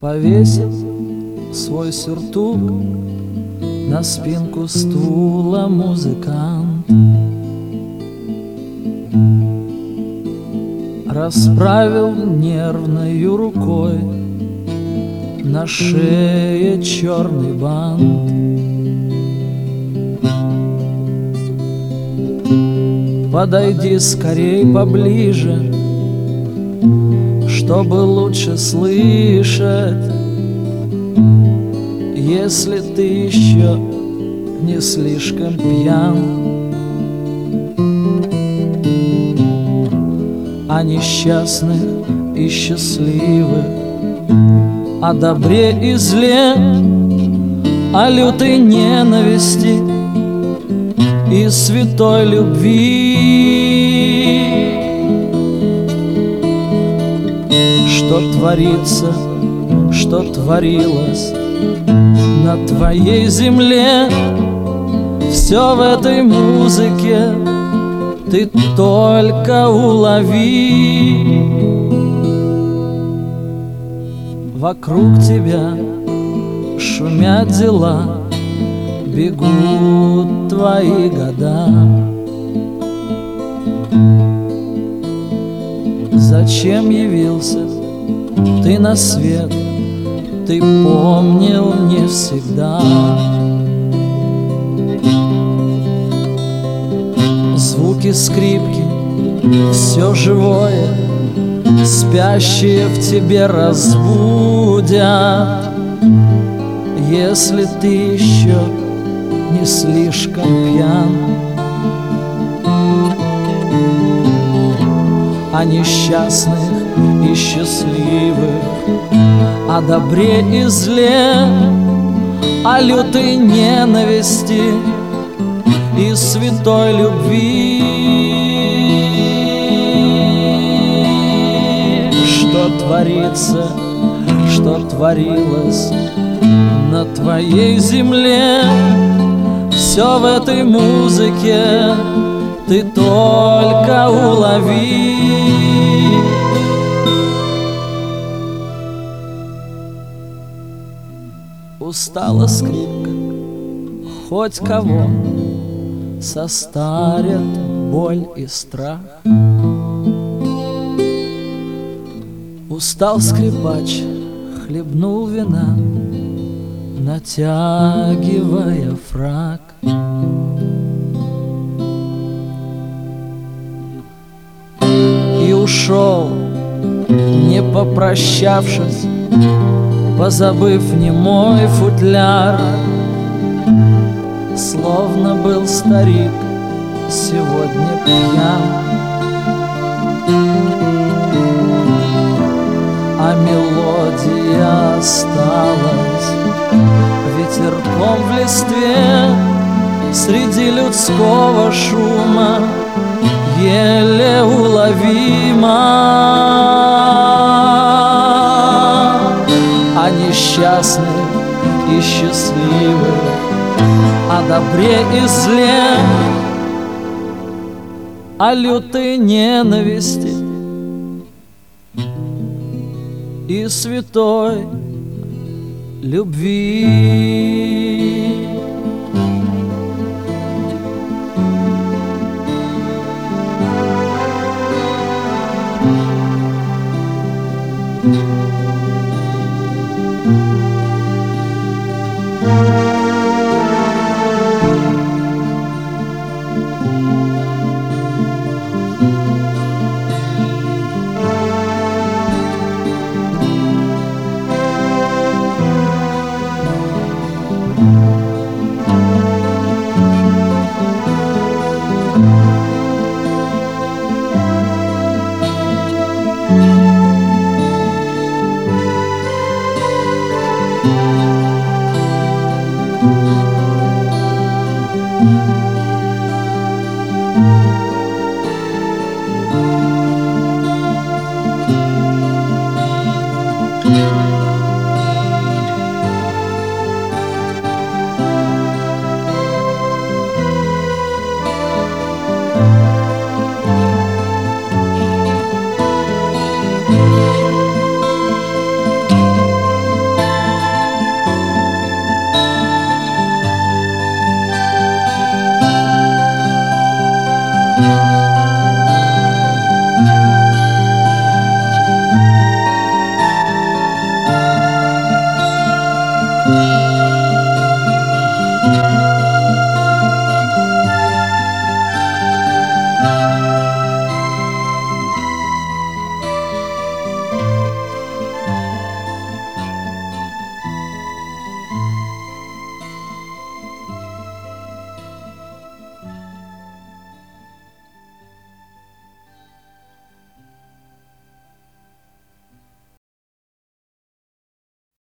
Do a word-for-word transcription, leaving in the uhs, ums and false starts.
Повесил свой сюртук на спинку стула музыкант, расправил нервною рукой на шее черный бант. Подойди скорей поближе, чтобы лучше слышать, если ты еще не слишком пьян. О несчастных и счастливых, о добре и зле, о лютой ненависти и святой любви. Что творится, что творилось на твоей земле, все в этой музыке ты только улови. Вокруг тебя шумят дела, бегут твои года. Зачем явился ты на свет, ты помнил не всегда. Звуки скрипки, все живое, спящие в тебе разбудят, если ты еще не слишком пьян. О несчастных и счастливых, о добре и зле, о лютой ненависти и святой любви. Что творится, что творилось на твоей земле, все в этой музыке ты только улови. Устала скрипка, хоть кого состарят боль и страх. Устал скрипач, хлебнул вина, натягивая фрак. И ушел, не попрощавшись, позабыв немой футляр, словно был старик сегодня пьян. А мелодия осталась ветерком в листве, среди людского шума еле уловима. О несчастных и счастливых, о добре и зле, о лютой ненависти и святой любви.